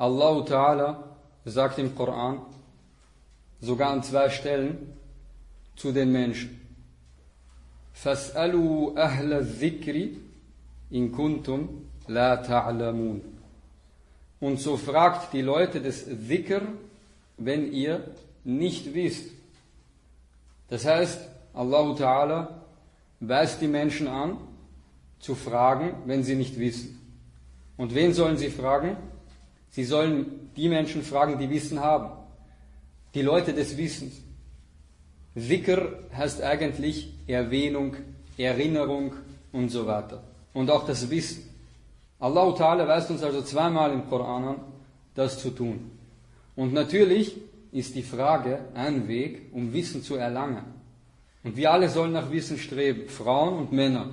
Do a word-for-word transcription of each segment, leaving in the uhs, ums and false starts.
Allah Ta'ala sagt im Koran, sogar an zwei Stellen, zu den Menschen. فَاسْأَلُوا أَهْلَ الذِّكْرِ إِن كُنْتُمْ لَا تَعْلَمُونَ. Und so fragt die Leute des Dhikr, wenn ihr nicht wisst. Das heißt, Allah Ta'ala weist die Menschen an, zu fragen, wenn sie nicht wissen. Und wen sollen sie fragen? Sie sollen die Menschen fragen, die Wissen haben. Die Leute des Wissens. Dhikr heißt eigentlich Erwähnung, Erinnerung und so weiter. Und auch das Wissen. Allah Ta'ala weist uns also zweimal im Koran an, das zu tun. Und natürlich ist die Frage ein Weg, um Wissen zu erlangen. Und wir alle sollen nach Wissen streben, Frauen und Männer.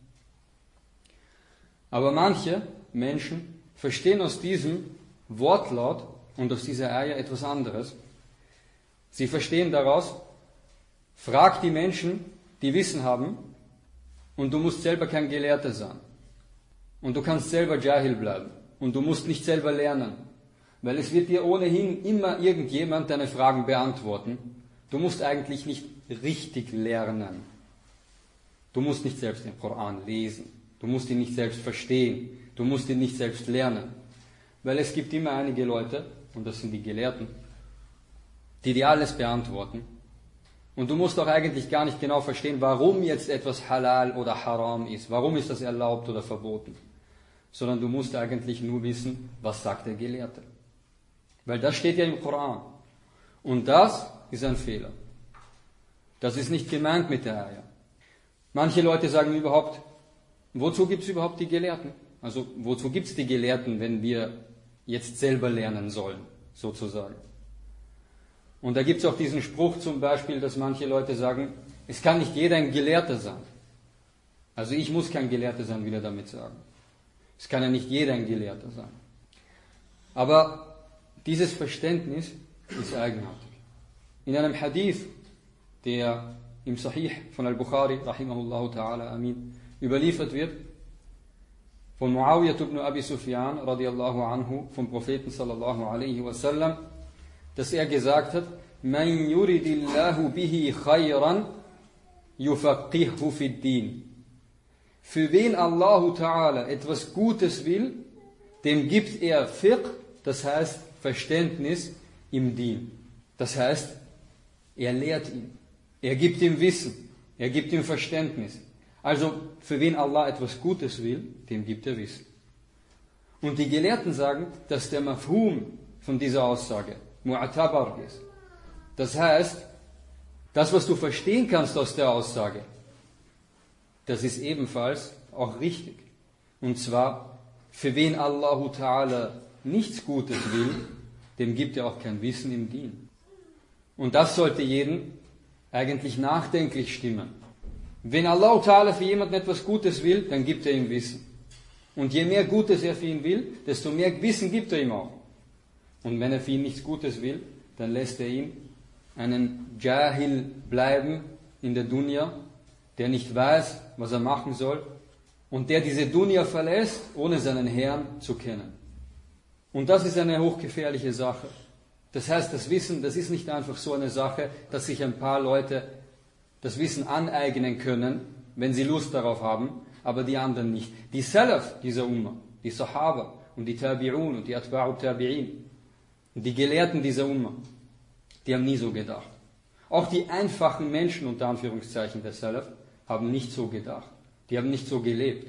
Aber manche Menschen verstehen aus diesem Wortlaut und aus dieser Ayah etwas anderes. Sie verstehen daraus, frag die Menschen, die Wissen haben, und du musst selber kein Gelehrter sein. Und du kannst selber Jahil bleiben. Und du musst nicht selber lernen. Weil es wird dir ohnehin immer irgendjemand deine Fragen beantworten. Du musst eigentlich nicht richtig lernen. Du musst nicht selbst den Koran lesen. Du musst ihn nicht selbst verstehen. Du musst ihn nicht selbst lernen. Weil es gibt immer einige Leute, und das sind die Gelehrten, die dir alles beantworten. Und du musst auch eigentlich gar nicht genau verstehen, warum jetzt etwas halal oder haram ist. Warum ist das erlaubt oder verboten. Sondern du musst eigentlich nur wissen, was sagt der Gelehrte. Weil das steht ja im Koran. Und das ist ein Fehler. Das ist nicht gemeint mit der Ayah. Manche Leute sagen überhaupt, wozu gibt es überhaupt die Gelehrten? Also wozu gibt es die Gelehrten, wenn wir jetzt selber lernen sollen, sozusagen? Und da gibt es auch diesen Spruch zum Beispiel, dass manche Leute sagen, es kann nicht jeder ein Gelehrter sein. Also ich muss kein Gelehrter sein, will er damit sagen. Es kann ja nicht jeder ein Gelehrter sein. Aber dieses Verständnis ist eigenartig. In einem Hadith, der im Sahih von Al-Bukhari, rahimahullah ta'ala, amin, überliefert wird, von Muawiyah ibn Abi Sufyan, radiallahu anhu, vom Propheten sallallahu alaihi wasallam, dass er gesagt hat, Man yuridillahu bihi khayran yufaqihhu fid din. Für wen Allahu Ta'ala etwas Gutes will, dem gibt er Fiqh, das heißt Verständnis im Din. Das heißt, er lehrt ihn, er gibt ihm Wissen, er gibt ihm Verständnis. Also für wen Allah etwas Gutes will, dem gibt er Wissen. Und die Gelehrten sagen, dass der Mafhum von dieser Aussage mu'atabar ist. Das heißt, das, was du verstehen kannst aus der Aussage, das ist ebenfalls auch richtig. Und zwar, für wen Allahu Ta'ala nichts Gutes will, dem gibt er auch kein Wissen im Dien. Und das sollte jeden eigentlich nachdenklich stimmen. Wenn Allah Ta'ala für jemanden etwas Gutes will, dann gibt er ihm Wissen. Und je mehr Gutes er für ihn will, desto mehr Wissen gibt er ihm auch. Und wenn er für ihn nichts Gutes will, dann lässt er ihn einen Jahil bleiben in der Dunya, der nicht weiß, was er machen soll, und der diese Dunya verlässt, ohne seinen Herrn zu kennen. Und das ist eine hochgefährliche Sache. Das heißt, das Wissen, das ist nicht einfach so eine Sache, dass sich ein paar Leute das Wissen aneignen können, wenn sie Lust darauf haben, aber die anderen nicht. Die Salaf dieser Ummah, die Sahaba und die Tabi'un und die Atba'u Tabi'in, und die Gelehrten dieser Ummah, die haben nie so gedacht. Auch die einfachen Menschen, unter Anführungszeichen der Salaf, haben nicht so gedacht. Die haben nicht so gelebt.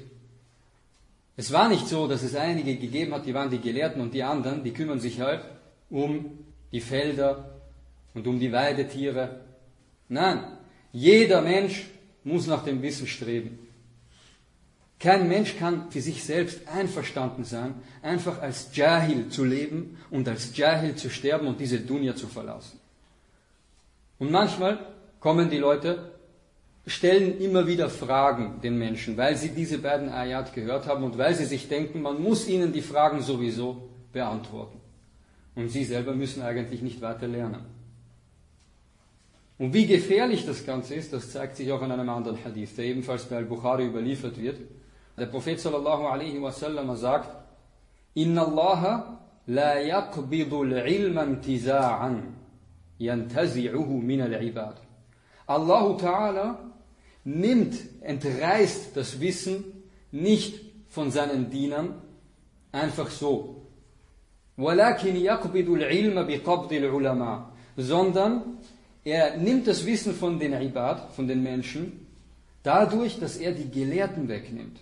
Es war nicht so, dass es einige gegeben hat, die waren die Gelehrten, und die anderen, die kümmern sich halt um die Felder und um die Weidetiere. Nein, jeder Mensch muss nach dem Wissen streben. Kein Mensch kann für sich selbst einverstanden sein, einfach als Jahil zu leben und als Jahil zu sterben und diese Dunya zu verlassen. Und manchmal kommen die Leute, stellen immer wieder Fragen den Menschen, weil sie diese beiden Ayat gehört haben und weil sie sich denken, man muss ihnen die Fragen sowieso beantworten. Und sie selber müssen eigentlich nicht weiter lernen. Und wie gefährlich das Ganze ist, das zeigt sich auch in einem anderen Hadith, der ebenfalls bei Al-Bukhari überliefert wird. Der Prophet sallallahu alaihi wasallam sagt, Inna Allaha لا يقبض العلم انتزاعا ينتزعه من العباد. Allah Ta'ala nimmt, entreißt das Wissen nicht von seinen Dienern einfach so. ولكن يقبض العلم بقبض العلماء. Sondern er nimmt das Wissen von den Ibad, von den Menschen, dadurch, dass er die Gelehrten wegnimmt.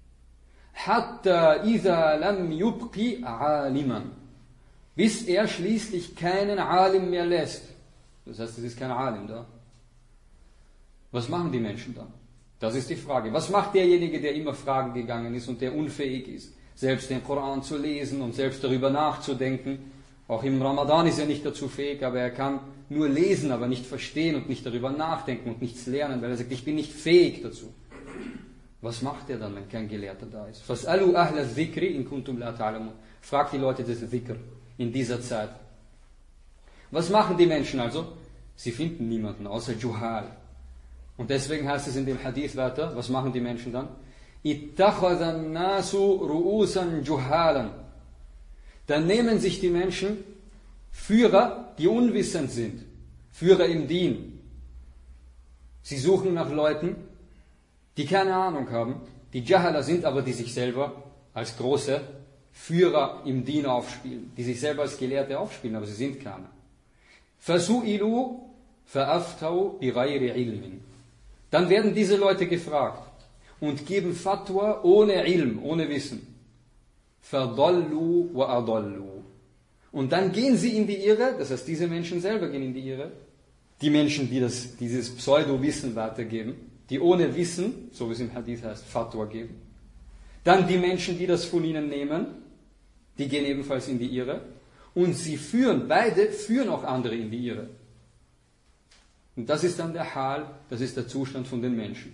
حتى إذا لم يبق عالما. Bis er schließlich keinen Alim mehr lässt. Das heißt, es ist kein Alim da. Was machen die Menschen dann? Das ist die Frage. Was macht derjenige, der immer fragen gegangen ist und der unfähig ist, selbst den Koran zu lesen und selbst darüber nachzudenken? Auch im Ramadan ist er nicht dazu fähig, aber er kann nur lesen, aber nicht verstehen und nicht darüber nachdenken und nichts lernen, weil er sagt, ich bin nicht fähig dazu. Was macht er dann, wenn kein Gelehrter da ist? فَاسْأَلُوا أَهْلَ الذِّكْرِ إِن كُنتُمْ لَا تَعْلَمُونَ. Fragt die Leute des Dhikr in dieser Zeit. Was machen die Menschen also? Sie finden niemanden außer Juhal. Und deswegen heißt es in dem Hadith weiter, was machen die Menschen dann? اتَّخَذَ النَّاسُ رُؤُوسًا جُهَالًا. Dann nehmen sich die Menschen Führer, die unwissend sind. Führer im Dien. Sie suchen nach Leuten, die keine Ahnung haben, die Jahala sind, aber die sich selber als große Führer im Dien aufspielen, die sich selber als Gelehrte aufspielen, aber sie sind keine. فَسُئِلُوا فَأَفْتَوْا بِغَيْرِ عِلْمٍ. Dann werden diese Leute gefragt und geben Fatwa ohne Ilm, ohne Wissen. فَضَلُّوا وَأَضَلُّوا. Und dann gehen sie in die Irre, das heißt, diese Menschen selber gehen in die Irre. Die Menschen, die das, dieses Pseudo-Wissen weitergeben, die ohne Wissen, so wie es im Hadith heißt, Fatwa geben. Dann die Menschen, die das von ihnen nehmen, die gehen ebenfalls in die Irre. Und sie führen, beide führen auch andere in die Irre. Und das ist dann der Hal, das ist der Zustand von den Menschen.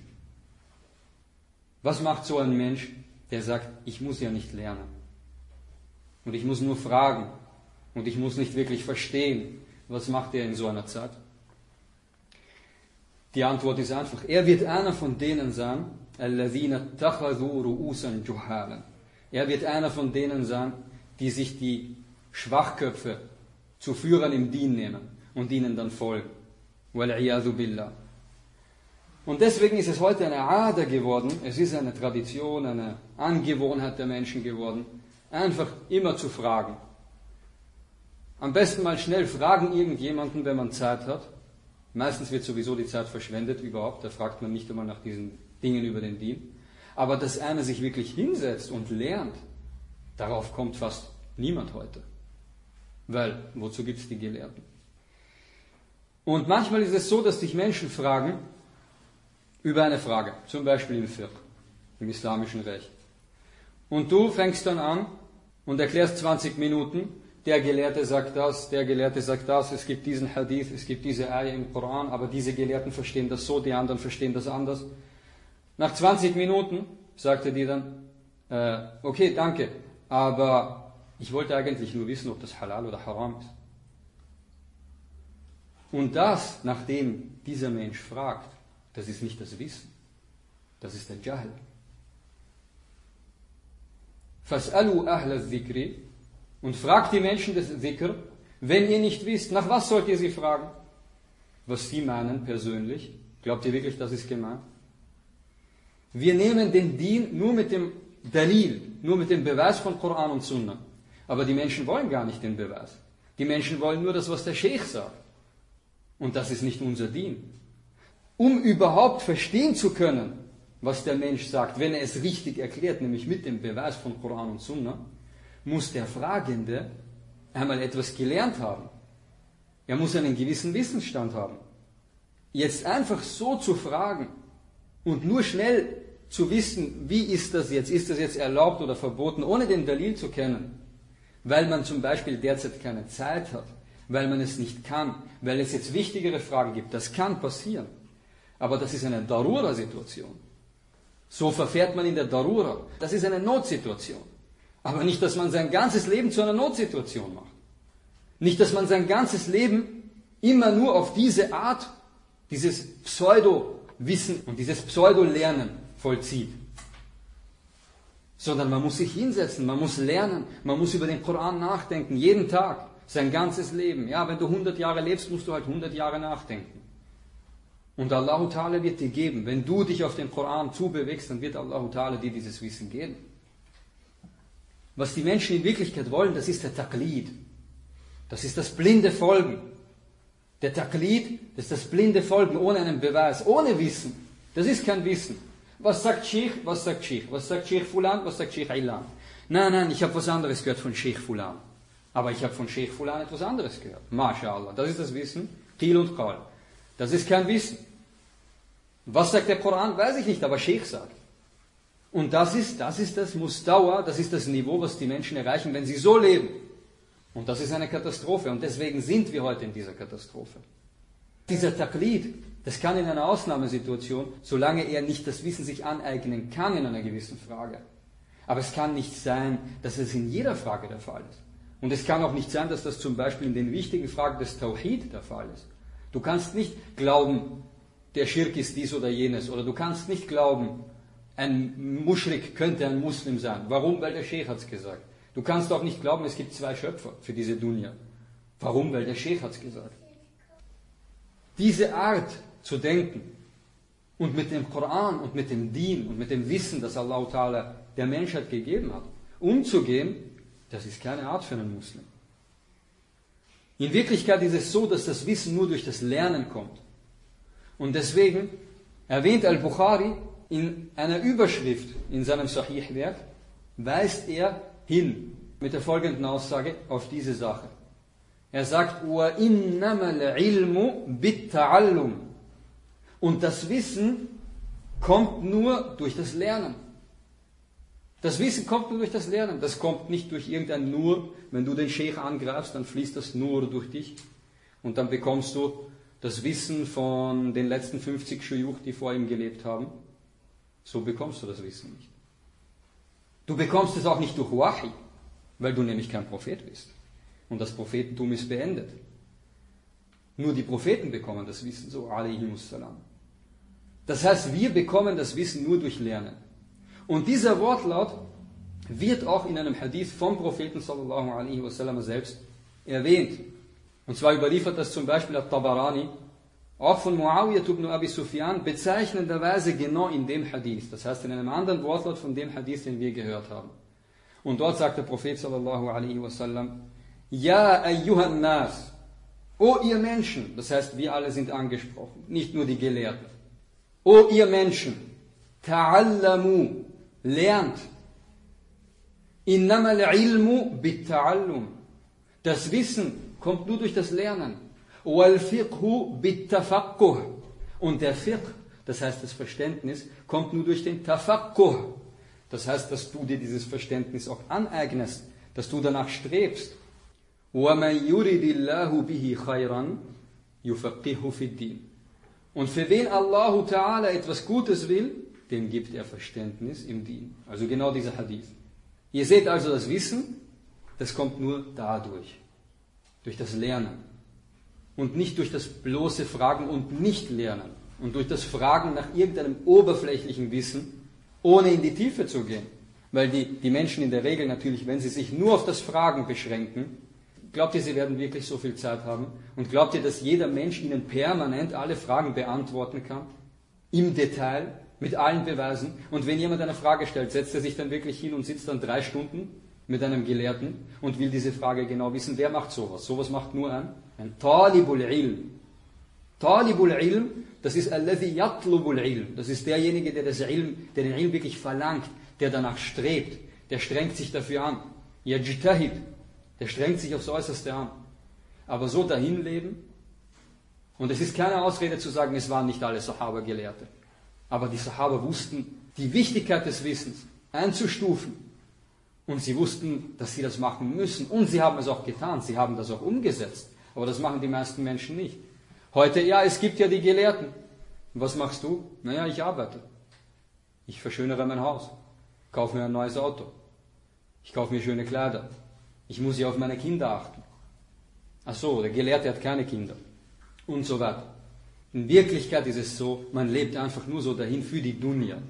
Was macht so ein Mensch, der sagt, ich muss ja nicht lernen. Und ich muss nur fragen. Und ich muss nicht wirklich verstehen. Was macht er in so einer Zeit? Die Antwort ist einfach, er wird einer von denen sein, الَّذِينَ اتَّخَذُوا رُؤُوسًا جُهَالًا. Er wird einer von denen sein, die sich die Schwachköpfe zu Führern im Dien nehmen und ihnen dann folgen. وَالْعِيَاذُ بِاللَّهِ. Und deswegen ist es heute eine Ader geworden, es ist eine Tradition, eine Angewohnheit der Menschen geworden, einfach immer zu fragen. Am besten mal schnell fragen irgendjemanden, wenn man Zeit hat. Meistens wird sowieso die Zeit verschwendet überhaupt, da fragt man nicht einmal nach diesen Dingen über den Dien. Aber dass einer sich wirklich hinsetzt und lernt, darauf kommt fast niemand heute. Weil, wozu gibt es die Gelehrten? Und manchmal ist es so, dass dich Menschen fragen über eine Frage, zum Beispiel im Fiqh, im islamischen Recht. Und du fängst dann an und erklärst zwanzig Minuten, der Gelehrte sagt das, der Gelehrte sagt das, es gibt diesen Hadith, es gibt diese Ayah im Koran, aber diese Gelehrten verstehen das so, die anderen verstehen das anders. Nach zwanzig Minuten sagte die dann, äh, okay, danke, aber ich wollte eigentlich nur wissen, ob das halal oder haram ist. Und das, nachdem dieser Mensch fragt, das ist nicht das Wissen, das ist der Jahl. فَاسْأَلُوا أَهْلَ الذِّكْرِ. Und fragt die Menschen des Dhikr, wenn ihr nicht wisst, nach was sollt ihr sie fragen? Was sie meinen persönlich. Glaubt ihr wirklich, das ist gemeint? Wir nehmen den Dien nur mit dem Dalil, nur mit dem Beweis von Koran und Sunna. Aber die Menschen wollen gar nicht den Beweis. Die Menschen wollen nur das, was der Sheikh sagt. Und das ist nicht unser Dien. Um überhaupt verstehen zu können, was der Mensch sagt, wenn er es richtig erklärt, nämlich mit dem Beweis von Koran und Sunna, muss der Fragende einmal etwas gelernt haben. Er muss einen gewissen Wissensstand haben. Jetzt einfach so zu fragen und nur schnell zu wissen, wie ist das jetzt, ist das jetzt erlaubt oder verboten, ohne den Dalil zu kennen, weil man zum Beispiel derzeit keine Zeit hat, weil man es nicht kann, weil es jetzt wichtigere Fragen gibt, das kann passieren. Aber das ist eine Darura-Situation. So verfährt man in der Darura. Das ist eine Notsituation. Aber nicht, dass man sein ganzes Leben zu einer Notsituation macht. Nicht, dass man sein ganzes Leben immer nur auf diese Art, dieses Pseudo-Wissen und dieses Pseudo-Lernen vollzieht. Sondern man muss sich hinsetzen, man muss lernen, man muss über den Koran nachdenken, jeden Tag, sein ganzes Leben. Ja, wenn du hundert Jahre lebst, musst du halt hundert Jahre nachdenken. Und Allah Ta'ala wird dir geben, wenn du dich auf den Koran zubewegst, dann wird Allah Ta'ala dir dieses Wissen geben. Was die Menschen in Wirklichkeit wollen, das ist der Taqlid. Das ist das blinde Folgen. Der Taqlid, das ist das blinde Folgen ohne einen Beweis, ohne Wissen. Das ist kein Wissen. Was sagt Sheikh? Was sagt Sheikh? Was sagt Sheikh Fulan? Was sagt Sheikh Ilan? Nein, nein, ich habe was anderes gehört von Sheikh Fulan. Aber ich habe von Sheikh Fulan etwas anderes gehört. MashaAllah, das ist das Wissen. Qil und Qal. Das ist kein Wissen. Was sagt der Koran? Weiß ich nicht, aber Sheikh sagt. Und das ist, das ist das Mustawa, das ist das Niveau, was die Menschen erreichen, wenn sie so leben. Und das ist eine Katastrophe. Und deswegen sind wir heute in dieser Katastrophe. Dieser Taqlid, das kann in einer Ausnahmesituation, solange er nicht das Wissen sich aneignen kann in einer gewissen Frage. Aber es kann nicht sein, dass es in jeder Frage der Fall ist. Und es kann auch nicht sein, dass das zum Beispiel in den wichtigen Fragen des Tawhid der Fall ist. Du kannst nicht glauben, der Schirk ist dies oder jenes. Oder du kannst nicht glauben, ein Muschrik könnte ein Muslim sein. Warum? Weil der Sheikh hat es gesagt. Du kannst auch nicht glauben, es gibt zwei Schöpfer für diese Dunya. Warum? Weil der Sheikh hat es gesagt. Diese Art zu denken und mit dem Koran und mit dem Dien und mit dem Wissen, das Allah Ta'ala der Menschheit gegeben hat, umzugehen, das ist keine Art für einen Muslim. In Wirklichkeit ist es so, dass das Wissen nur durch das Lernen kommt. Und deswegen erwähnt Al-Bukhari in einer Überschrift in seinem Sahih-Werk, weist er hin mit der folgenden Aussage auf diese Sache. Er sagt, وَإِنَّمَا الْعِلْمُ بِالتَّعَلُّمِ. Und das Wissen kommt nur durch das Lernen. Das Wissen kommt nur durch das Lernen. Das kommt nicht durch irgendein Nur. Wenn du den Sheikh angreifst, dann fließt das Nur durch dich. Und dann bekommst du das Wissen von den letzten fünfzig Shuyukh, die vor ihm gelebt haben. So bekommst du das Wissen nicht. Du bekommst es auch nicht durch Wahi, weil du nämlich kein Prophet bist. Und das Prophetentum ist beendet. Nur die Propheten bekommen das Wissen, so alaihimussalam. Das heißt, wir bekommen das Wissen nur durch Lernen. Und dieser Wortlaut wird auch in einem Hadith vom Propheten sallallahu alaihi wasallam selbst erwähnt. Und zwar überliefert das zum Beispiel At-Tabarani, auch von Muawiyah ibn Abi Sufyan, bezeichnenderweise genau in dem Hadith. Das heißt in einem anderen Wortlaut von dem Hadith, den wir gehört haben. Und dort sagt der Prophet sallallahu alaihi wasallam, Ja ayyuhan nas, o ihr Menschen, das heißt wir alle sind angesprochen, nicht nur die Gelehrten. O ihr Menschen, ta'allamu, lernt. Innama al-ilmu bit-ta'allum. Das Wissen kommt nur durch das Lernen. Wal-fiqhu bit-tafaqquh. Und der Fiqh, das heißt das Verständnis, kommt nur durch den Tafaqquh. Das heißt, dass du dir dieses Verständnis auch aneignest, dass du danach strebst. وَمَنْ يُرِدِ اللَّهُ بِهِ خَيْرًا يُفَقِّهُ فِي الدِّينِ. Und für wen Allah Ta'ala etwas Gutes will, dem gibt er Verständnis im Dien. Also genau dieser Hadith. Ihr seht also das Wissen, das kommt nur dadurch. Durch das Lernen. Und nicht durch das bloße Fragen und Nicht-Lernen. Und durch das Fragen nach irgendeinem oberflächlichen Wissen, ohne in die Tiefe zu gehen. Weil die, die Menschen in der Regel natürlich, wenn sie sich nur auf das Fragen beschränken, glaubt ihr, sie werden wirklich so viel Zeit haben? Und glaubt ihr, dass jeder Mensch ihnen permanent alle Fragen beantworten kann? Im Detail, mit allen Beweisen? Und wenn jemand eine Frage stellt, setzt er sich dann wirklich hin und sitzt dann drei Stunden mit einem Gelehrten und will diese Frage genau wissen. Wer macht sowas? Sowas macht nur ein, ein Talibul Ilm. Talibul Ilm, das ist alladhi yatlubul Ilm. Das ist derjenige, der das Ilm, der den Ilm wirklich verlangt, der danach strebt, der strengt sich dafür an. Yajtahid. Der strengt sich aufs Äußerste an. Aber so dahin leben, und es ist keine Ausrede zu sagen, es waren nicht alle Sahaba Gelehrte. Aber die Sahaba wussten die Wichtigkeit des Wissens einzustufen. Und sie wussten, dass sie das machen müssen. Und sie haben es auch getan, sie haben das auch umgesetzt. Aber das machen die meisten Menschen nicht. Heute, ja, es gibt ja die Gelehrten. Und was machst du? Naja, ich arbeite. Ich verschönere mein Haus. Kaufe mir ein neues Auto. Ich kaufe mir schöne Kleider. Ich muss ja auf meine Kinder achten. Ach so, der Gelehrte hat keine Kinder. Und so weiter. In Wirklichkeit ist es so, man lebt einfach nur so dahin für die Dunya.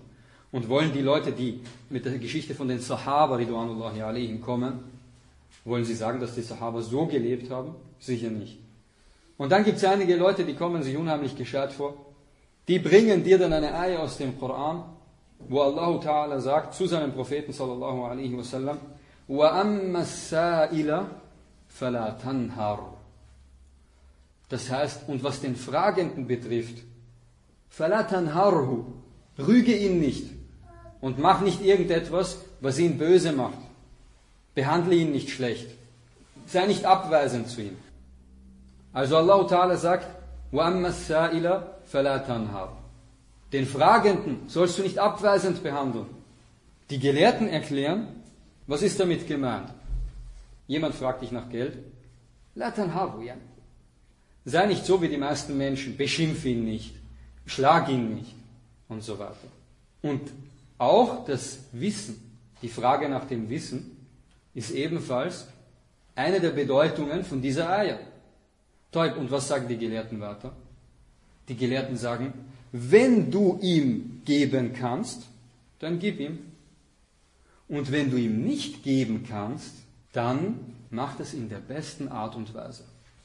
Und wollen die Leute, die mit der Geschichte von den Sahaba, Ridwanullahi alaihim, kommen, wollen sie sagen, dass die Sahaba so gelebt haben? Sicher nicht. Und dann gibt es einige Leute, die kommen sich unheimlich gescheit vor, die bringen dir dann eine Ayah aus dem Koran, wo Allah Ta'ala sagt zu seinem Propheten sallallahu alaihi wasallam, وَأَمَّا السَّائِلَ فَلَا تَنْهَرْ. Das heißt, und was den Fragenden betrifft, فَلَا تَنْهَرْهُ, rüge ihn nicht und mach nicht irgendetwas, was ihn böse macht. Behandle ihn nicht schlecht. Sei nicht abweisend zu ihm. Also Allah Ta'ala sagt, وَأَمَّا السَّائِلَ فَلَا تَنْهَرْ. Den Fragenden sollst du nicht abweisend behandeln. Die Gelehrten erklären, was ist damit gemeint? Jemand fragt dich nach Geld. لَا تَنْهَرْهُ, ja. Sei nicht so wie die meisten Menschen, beschimpf ihn nicht, schlag ihn nicht und so weiter. Und auch das Wissen, die Frage nach dem Wissen, ist ebenfalls eine der Bedeutungen von dieser Ayah. Und was sagen die Gelehrten weiter? Die Gelehrten sagen, wenn du ihm geben kannst, dann gib ihm. Und wenn du ihm nicht geben kannst, dann mach das in der besten Art und Weise.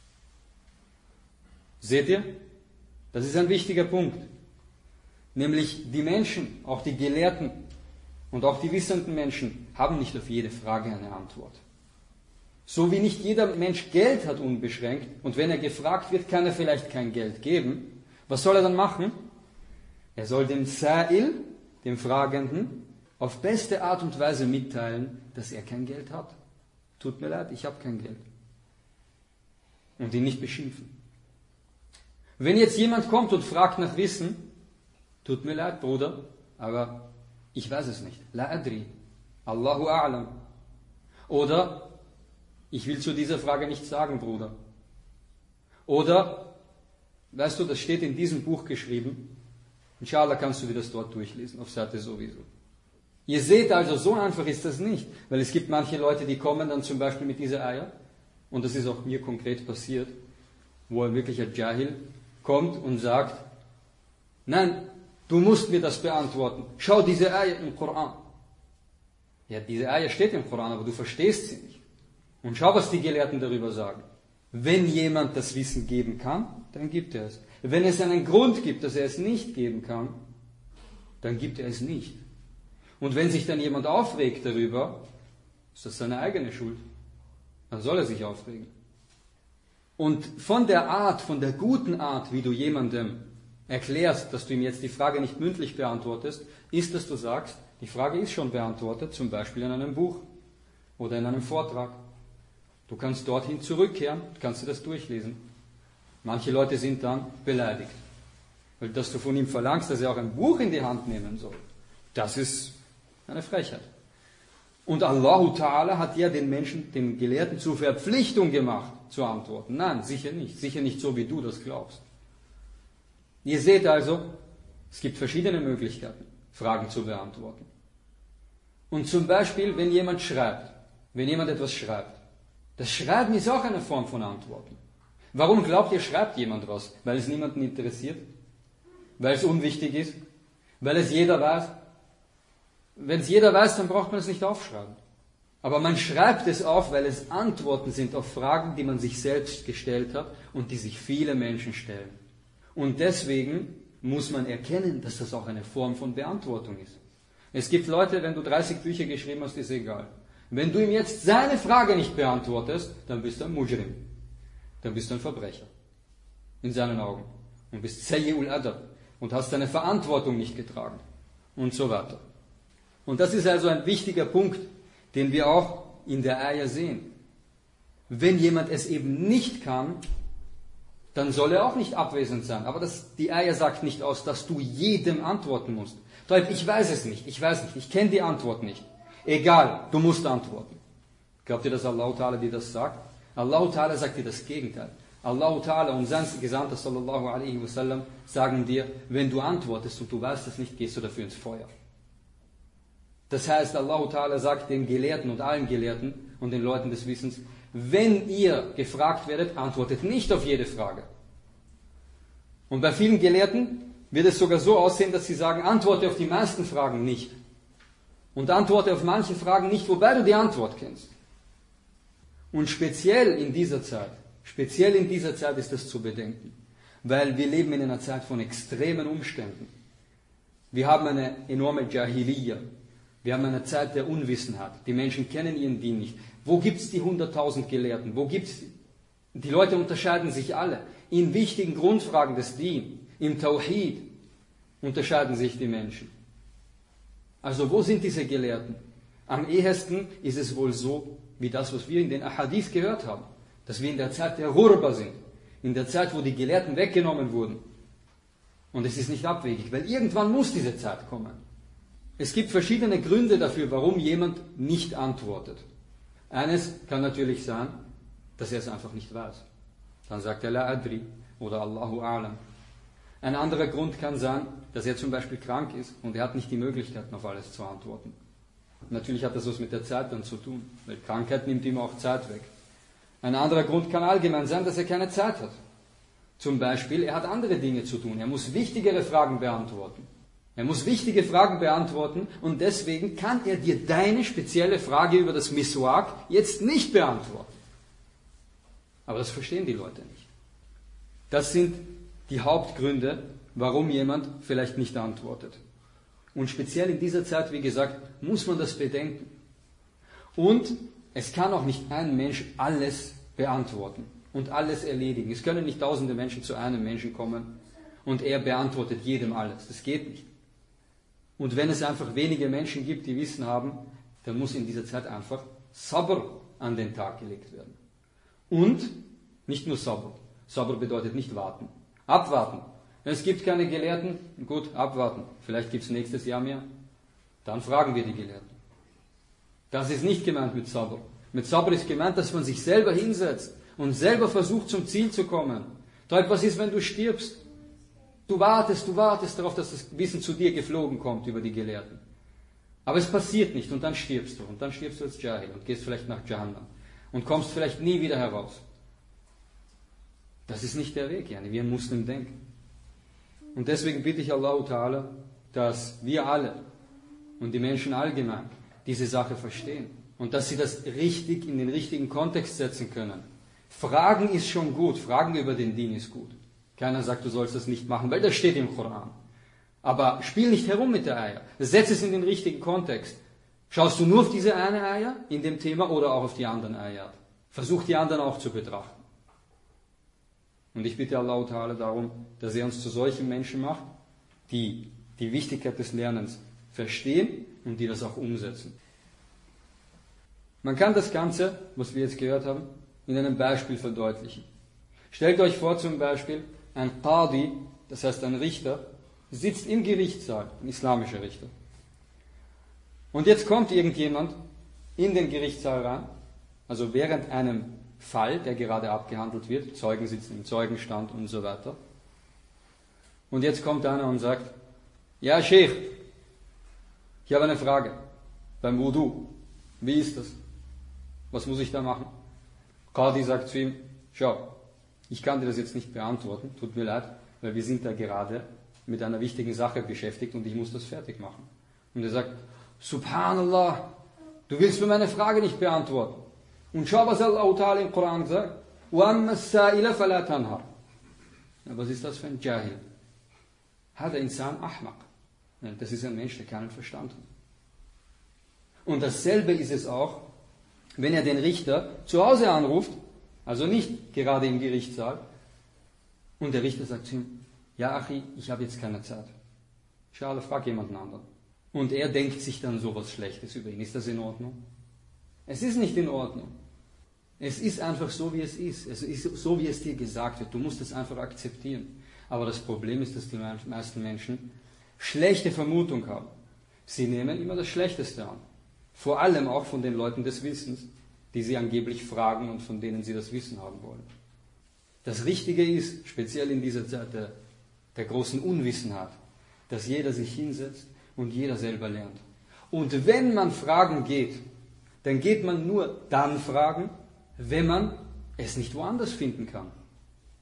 Seht ihr? Das ist ein wichtiger Punkt. Nämlich die Menschen, auch die Gelehrten und auch die wissenden Menschen, haben nicht auf jede Frage eine Antwort. So wie nicht jeder Mensch Geld hat unbeschränkt und wenn er gefragt wird, kann er vielleicht kein Geld geben. Was soll er dann machen? Er soll dem Sa'il, dem Fragenden, auf beste Art und Weise mitteilen, dass er kein Geld hat. Tut mir leid, ich habe kein Geld. Und ihn nicht beschimpfen. Wenn jetzt jemand kommt und fragt nach Wissen, tut mir leid, Bruder, aber ich weiß es nicht. La adri. Allahu a'lam. Oder ich will zu dieser Frage nichts sagen, Bruder. Oder, weißt du, das steht in diesem Buch geschrieben. Inshallah kannst du dir das dort durchlesen, auf Seite sowieso. Ihr seht also, so einfach ist das nicht. Weil es gibt manche Leute, die kommen dann zum Beispiel mit dieser Ayah, und das ist auch mir konkret passiert, wo ein wirklicher Jahil kommt und sagt, nein, du musst mir das beantworten. Schau diese Ayah im Koran. Ja, diese Ayah steht im Koran, aber du verstehst sie nicht. Und schau, was die Gelehrten darüber sagen. Wenn jemand das Wissen geben kann, dann gibt er es. Wenn es einen Grund gibt, dass er es nicht geben kann, dann gibt er es nicht. Und wenn sich dann jemand aufregt darüber, ist das seine eigene Schuld. Dann soll er sich aufregen. Und von der Art, von der guten Art, wie du jemandem erklärst, dass du ihm jetzt die Frage nicht mündlich beantwortest, ist, dass du sagst, die Frage ist schon beantwortet, zum Beispiel in einem Buch oder in einem Vortrag. Du kannst dorthin zurückkehren, kannst du das durchlesen. Manche Leute sind dann beleidigt, weil dass du von ihm verlangst, dass er auch ein Buch in die Hand nehmen soll. Das ist eine Frechheit. Und Allah Ta'ala hat ja den Menschen, den Gelehrten zur Verpflichtung gemacht, zu antworten. Nein, sicher nicht. Sicher nicht so, wie du das glaubst. Ihr seht also, es gibt verschiedene Möglichkeiten, Fragen zu beantworten. Und zum Beispiel, wenn jemand schreibt, wenn jemand etwas schreibt, das Schreiben ist auch eine Form von Antworten. Warum glaubt ihr, schreibt jemand was? Weil es niemanden interessiert? Weil es unwichtig ist? Weil es jeder weiß? Wenn es jeder weiß, dann braucht man es nicht aufschreiben. Aber man schreibt es auf, weil es Antworten sind auf Fragen, die man sich selbst gestellt hat und die sich viele Menschen stellen. Und deswegen muss man erkennen, dass das auch eine Form von Beantwortung ist. Es gibt Leute, wenn du dreißig Bücher geschrieben hast, ist egal. Wenn du ihm jetzt seine Frage nicht beantwortest, dann bist du ein Mujrim. Dann bist du ein Verbrecher. In seinen Augen. Und bist Sayyi'ul Adab. Und hast deine Verantwortung nicht getragen. Und so weiter. Und das ist also ein wichtiger Punkt, den wir auch in der Ayah sehen. Wenn jemand es eben nicht kann, dann soll er auch nicht abwesend sein. Aber das, die Ayah sagt nicht aus, dass du jedem antworten musst. Ich weiß es nicht, ich weiß nicht, ich kenne die Antwort nicht. Egal, du musst antworten. Glaubt ihr, dass Allah Ta'ala dir das sagt? Allah Ta'ala sagt dir das Gegenteil. Allah Ta'ala und sein Gesandter sallallahu alaihi wasallam sagen dir, wenn du antwortest und du weißt es nicht, gehst du dafür ins Feuer. Das heißt, Allah Ta'ala sagt den Gelehrten und allen Gelehrten und den Leuten des Wissens, wenn ihr gefragt werdet, antwortet nicht auf jede Frage. Und bei vielen Gelehrten wird es sogar so aussehen, dass sie sagen, antworte auf die meisten Fragen nicht. Und antworte auf manche Fragen nicht, wobei du die Antwort kennst. Und speziell in dieser Zeit, speziell in dieser Zeit ist das zu bedenken, weil wir leben in einer Zeit von extremen Umständen. Wir haben eine enorme Jahiliya, wir haben eine Zeit der Unwissenheit, die Menschen kennen ihren Dien nicht. Wo gibt es die hunderttausend Gelehrten? Wo gibt's die? Die Leute unterscheiden sich alle. In wichtigen Grundfragen des Dien, im Tawhid, unterscheiden sich die Menschen. Also wo sind diese Gelehrten? Am ehesten ist es wohl so, wie das, was wir in den Ahadith gehört haben, dass wir in der Zeit der Ghurba sind, in der Zeit, wo die Gelehrten weggenommen wurden. Und es ist nicht abwegig, weil irgendwann muss diese Zeit kommen. Es gibt verschiedene Gründe dafür, warum jemand nicht antwortet. Eines kann natürlich sein, dass er es einfach nicht weiß. Dann sagt er La Adri oder Allahu A'lam. Ein anderer Grund kann sein, dass er zum Beispiel krank ist und er hat nicht die Möglichkeiten, auf alles zu antworten. Natürlich hat das was mit der Zeit dann zu tun, weil Krankheit nimmt ihm auch Zeit weg. Ein anderer Grund kann allgemein sein, dass er keine Zeit hat. Zum Beispiel, er hat andere Dinge zu tun. Er muss wichtigere Fragen beantworten. Er muss wichtige Fragen beantworten und deswegen kann er dir deine spezielle Frage über das Miswak jetzt nicht beantworten. Aber das verstehen die Leute nicht. Das sind die Hauptgründe, warum jemand vielleicht nicht antwortet. Und speziell in dieser Zeit, wie gesagt, muss man das bedenken. Und es kann auch nicht ein Mensch alles beantworten und alles erledigen. Es können nicht tausende Menschen zu einem Menschen kommen und er beantwortet jedem alles. Das geht nicht. Und wenn es einfach wenige Menschen gibt, die Wissen haben, dann muss in dieser Zeit einfach Sabr an den Tag gelegt werden. Und nicht nur Sabr. Sabr bedeutet nicht warten. Abwarten. Es gibt keine Gelehrten, gut, abwarten. Vielleicht gibt es nächstes Jahr mehr. Dann fragen wir die Gelehrten. Das ist nicht gemeint mit Sabr. Mit Sabr ist gemeint, dass man sich selber hinsetzt und selber versucht, zum Ziel zu kommen. Doch was ist, wenn du stirbst? Du wartest, du wartest darauf, dass das Wissen zu dir geflogen kommt über die Gelehrten. Aber es passiert nicht und dann stirbst du. Und dann stirbst du als Jahil und gehst vielleicht nach Jahannam. Und kommst vielleicht nie wieder heraus. Das ist nicht der Weg, yani. Wir Muslim denken. Und deswegen bitte ich Allah Ta'ala, dass wir alle und die Menschen allgemein diese Sache verstehen. Und dass sie das richtig in den richtigen Kontext setzen können. Fragen ist schon gut. Fragen über den Dien ist gut. Keiner sagt, du sollst das nicht machen, weil das steht im Koran. Aber spiel nicht herum mit der Eier. Setz es in den richtigen Kontext. Schaust du nur auf diese eine Eier in dem Thema oder auch auf die anderen Eier? Versuch die anderen auch zu betrachten. Und ich bitte Allah Ta'ala darum, dass er uns zu solchen Menschen macht, die die Wichtigkeit des Lernens verstehen und die das auch umsetzen. Man kann das Ganze, was wir jetzt gehört haben, in einem Beispiel verdeutlichen. Stellt euch vor zum Beispiel, ein Qadi, das heißt ein Richter, sitzt im Gerichtssaal, ein islamischer Richter. Und jetzt kommt irgendjemand in den Gerichtssaal rein, also während einem Fall, der gerade abgehandelt wird, Zeugen sitzen im Zeugenstand und so weiter. Und jetzt kommt einer und sagt, ja Sheikh, ich habe eine Frage beim Wudu. Wie ist das? Was muss ich da machen? Qadi sagt zu ihm, schau, ich kann dir das jetzt nicht beantworten, tut mir leid, weil wir sind da gerade mit einer wichtigen Sache beschäftigt und ich muss das fertig machen. Und er sagt, Subhanallah, du willst mir meine Frage nicht beantworten. Und schau, was Allah Ta'ala im Koran sagt. وَأَمَّا السَّائِلَ فَلَا تَنْهَرْ. Was ist das für ein Jahil? هذا إنسان أحمق. Das ist ein Mensch, der keinen Verstand hat. Und dasselbe ist es auch, wenn er den Richter zu Hause anruft, also nicht gerade im Gerichtssaal, und der Richter sagt zu ihm, ja Achi, ich habe jetzt keine Zeit. Schade, frag jemanden anderen. Und er denkt sich dann sowas Schlechtes über ihn. Ist das in Ordnung? Es ist nicht in Ordnung. Es ist einfach so, wie es ist. Es ist so, wie es dir gesagt wird. Du musst es einfach akzeptieren. Aber das Problem ist, dass die meisten Menschen schlechte Vermutung haben. Sie nehmen immer das Schlechteste an. Vor allem auch von den Leuten des Wissens, die sie angeblich fragen und von denen sie das Wissen haben wollen. Das Richtige ist, speziell in dieser Zeit der, der großen Unwissenheit, dass jeder sich hinsetzt und jeder selber lernt. Und wenn man fragen geht, dann geht man nur dann fragen, wenn man es nicht woanders finden kann.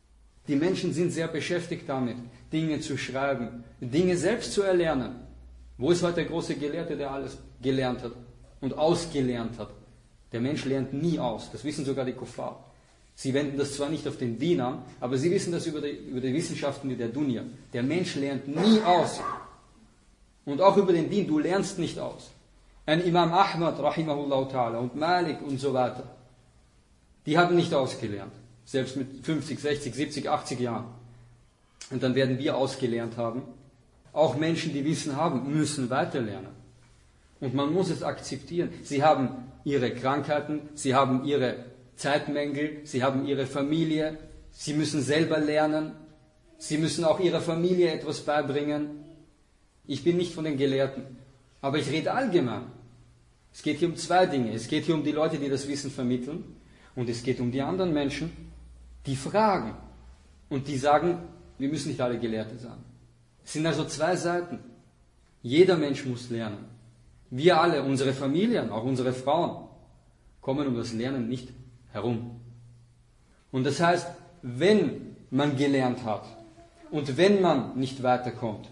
Die Menschen sind sehr beschäftigt damit, Dinge zu schreiben, Dinge selbst zu erlernen. Wo ist heute der große Gelehrte, der alles gelernt hat und ausgelernt hat? Der Mensch lernt nie aus, das wissen sogar die Kuffar. Sie wenden das zwar nicht auf den Dien an, aber sie wissen das über die, über die Wissenschaften der Dunya. Der Mensch lernt nie aus. Und auch über den Dien, du lernst nicht aus. Ein Imam Ahmad, rahimahullah ta'ala, und Malik und so weiter, die haben nicht ausgelernt. Selbst mit fünfzig, sechzig, siebzig, achtzig Jahren. Und dann werden wir ausgelernt haben. Auch Menschen, die Wissen haben, müssen weiterlernen. Und man muss es akzeptieren. Sie haben ihre Krankheiten, sie haben ihre Zeitmängel, sie haben ihre Familie, sie müssen selber lernen, sie müssen auch ihrer Familie etwas beibringen. Ich bin nicht von den Gelehrten, aber ich rede allgemein. Es geht hier um zwei Dinge. Es geht hier um die Leute, die das Wissen vermitteln, und es geht um die anderen Menschen, die fragen und die sagen, wir müssen nicht alle Gelehrte sein. Es sind also zwei Seiten. Jeder Mensch muss lernen. Wir alle, unsere Familien, auch unsere Frauen, kommen um das Lernen nicht herum. Und das heißt, wenn man gelernt hat und wenn man nicht weiterkommt,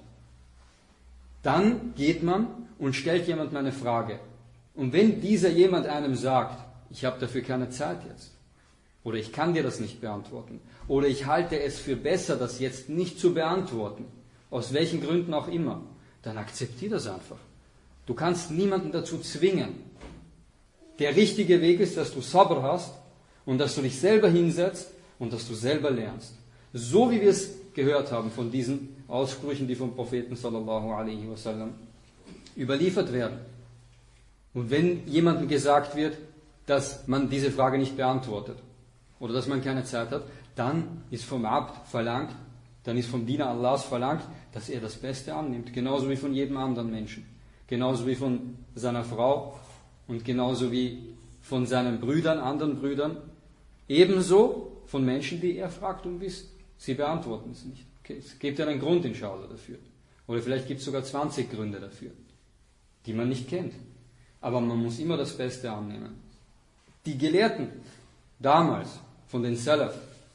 dann geht man und stellt jemandem eine Frage. Und wenn dieser jemand einem sagt, ich habe dafür keine Zeit jetzt, oder ich kann dir das nicht beantworten, oder ich halte es für besser, das jetzt nicht zu beantworten, aus welchen Gründen auch immer, dann akzeptiere das einfach. Du kannst niemanden dazu zwingen. Der richtige Weg ist, dass du Sabr hast und dass du dich selber hinsetzt und dass du selber lernst. So wie wir es gehört haben von diesen Aussprüchen, die vom Propheten sallallahu alaihi wasallam überliefert werden. Und wenn jemandem gesagt wird, dass man diese Frage nicht beantwortet oder dass man keine Zeit hat, dann ist vom Abd verlangt, dann ist vom Diener Allahs verlangt, dass er das Beste annimmt, genauso wie von jedem anderen Menschen, genauso wie von seiner Frau und genauso wie von seinen Brüdern, anderen Brüdern, ebenso von Menschen, die er fragt und wisst, sie beantworten es nicht. Okay, es gibt ja einen Grund, inshallah, dafür. Oder vielleicht gibt es sogar zwanzig Gründe dafür, die man nicht kennt. Aber man muss immer das Beste annehmen. Die Gelehrten damals von den Salaf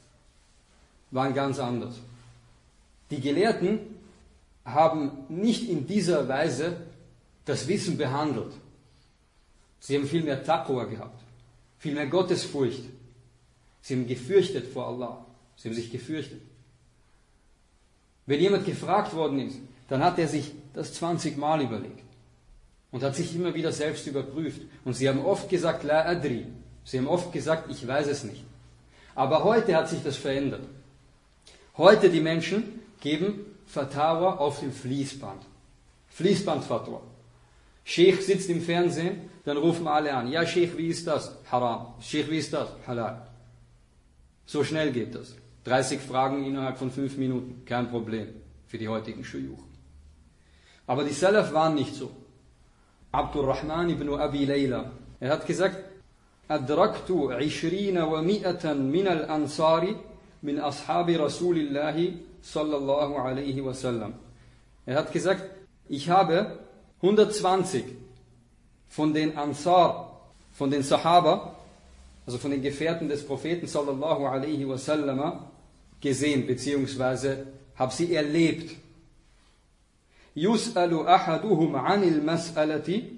waren ganz anders. Die Gelehrten haben nicht in dieser Weise das Wissen behandelt. Sie haben viel mehr Taqwa gehabt, viel mehr Gottesfurcht. Sie haben gefürchtet vor Allah. Sie haben sich gefürchtet. Wenn jemand gefragt worden ist, dann hat er sich das zwanzig Mal überlegt und hat sich immer wieder selbst überprüft. Und sie haben oft gesagt, La adri. Sie haben oft gesagt, ich weiß es nicht. Aber heute hat sich das verändert. Heute die Menschen geben Fatawa auf dem Fließband. Fließband-Fatwa. Sheikh sitzt im Fernsehen, dann rufen alle an. Ja, Sheikh, wie ist das? Haram. Sheikh, wie ist das? Halal. So schnell geht das. dreißig Fragen innerhalb von fünf Minuten. Kein Problem für die heutigen Shuyukh. Aber die Salaf waren nicht so. Abdurrahman ibn Abi Layla, er hat gesagt, Adraktu ishrina wa mi'atan min al-ansari min ashabi Rasulillahi sallallahu alaihi wasallam. Er hat gesagt, ich habe hundertzwanzig von den Ansar, von den Sahaba, also von den Gefährten des Propheten sallallahu alaihi wasallam gesehen, beziehungsweise habe sie erlebt. Yus'alu ahaduhum 'anil mas'alati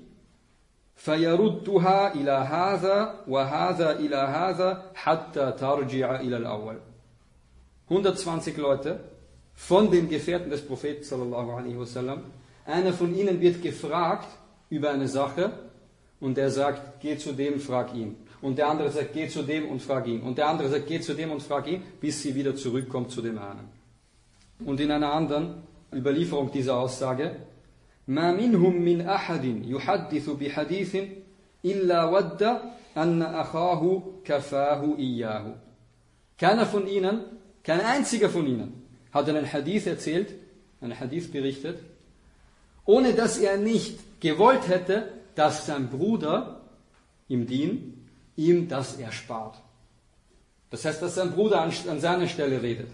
fayarudduha ila hadha wa hadha ila hadha hatta tarji'a ila al-awwal. hundertzwanzig Leute von den Gefährten des Propheten sallallahu alaihi wasallam. Einer von ihnen wird gefragt über eine Sache und er sagt, geh zu dem, frag ihn. Und der andere sagt, geh zu dem und frag ihn. Und der andere sagt, geh zu dem und frag ihn, bis sie wieder zurückkommt zu dem einen. Und in einer anderen Überlieferung dieser Aussage, Ma minhum min ahadin yuhaddithu bihadithin illa wadda anna akhahu kafahu iyyahu. Keiner von ihnen, kein einziger von ihnen hat einen Hadith erzählt, einen Hadith berichtet, ohne dass er nicht gewollt hätte, dass sein Bruder im Dien ihm das erspart. Das heißt, dass sein Bruder an, an seiner Stelle redet.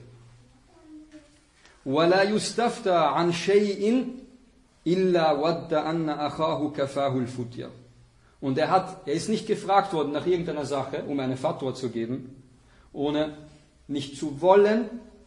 وَلَا يُسْتَفْتَى عَنْ شَيْءٍ إِلَّا وَدَّ أَنَّ أَخَاهُ كَفَاهُ الْفُتْيَ. Und er, hat, er ist nicht gefragt worden nach irgendeiner Sache, um eine Fatwa zu geben, ohne nicht zu wollen,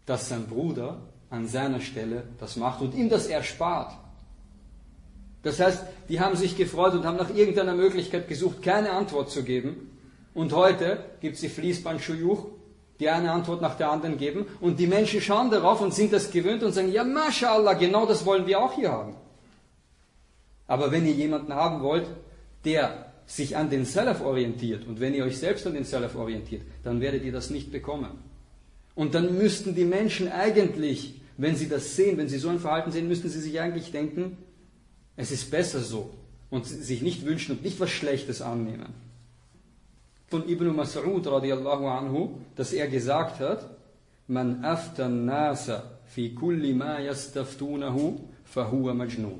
dass sein Bruder an seiner Stelle das macht und ihm das erspart. Das heißt, die haben sich gefreut und haben nach irgendeiner Möglichkeit gesucht, keine Antwort zu geben. Und heute gibt es die Fließband-Schuyuch, die eine Antwort nach der anderen geben. Und die Menschen schauen darauf und sind das gewöhnt und sagen, ja, MashaAllah, genau das wollen wir auch hier haben. Aber wenn ihr jemanden haben wollt, der sich an den Salaf orientiert, und wenn ihr euch selbst an den Salaf orientiert, dann werdet ihr das nicht bekommen. Und dann müssten die Menschen eigentlich, wenn sie das sehen, wenn sie so ein Verhalten sehen, müssten sie sich eigentlich denken, es ist besser so. Und sich nicht wünschen und nicht was Schlechtes annehmen. Von Ibn Mas'ud radiallahu anhu, dass er gesagt hat, Man aftan nasa fi kulli ma yastaftunahu fahuwa majnun.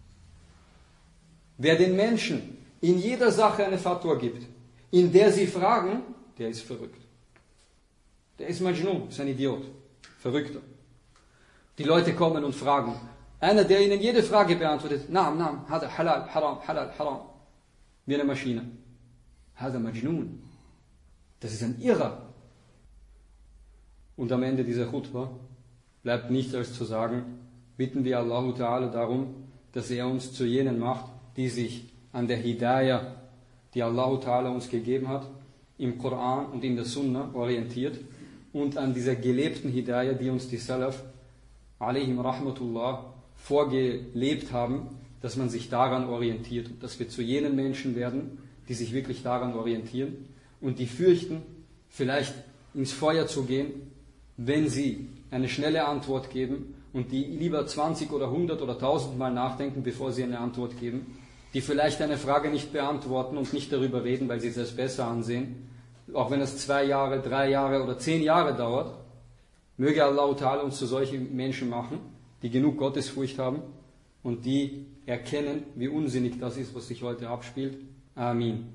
Wer den Menschen in jeder Sache eine Fatwa gibt, in der sie fragen, der ist verrückt. Der ist Majnun, ist ein Idiot, Verrückter. Die Leute kommen und fragen. Einer, der ihnen jede Frage beantwortet, Naam, Naam, hada halal, haram, halal, haram. Wie eine Maschine. Hada Majnun. Das ist ein Irrer. Und am Ende dieser Khutbah bleibt nichts als zu sagen, bitten wir Allah Ta'ala darum, dass er uns zu jenen macht, die sich an der Hidayah, die Allah Ta'ala uns gegeben hat, im Koran und in der Sunna orientiert und an dieser gelebten Hidayah, die uns die Salaf, alaihim rahmatullah, vorgelebt haben, dass man sich daran orientiert und dass wir zu jenen Menschen werden, die sich wirklich daran orientieren und die fürchten, vielleicht ins Feuer zu gehen, wenn sie eine schnelle Antwort geben und die lieber zwanzig oder hundert oder tausend Mal nachdenken, bevor sie eine Antwort geben, die vielleicht eine Frage nicht beantworten und nicht darüber reden, weil sie es als besser ansehen, auch wenn es zwei Jahre, drei Jahre oder zehn Jahre dauert. Möge Allah Ta'ala uns zu solchen Menschen machen, die genug Gottesfurcht haben und die erkennen, wie unsinnig das ist, was sich heute abspielt. Amin.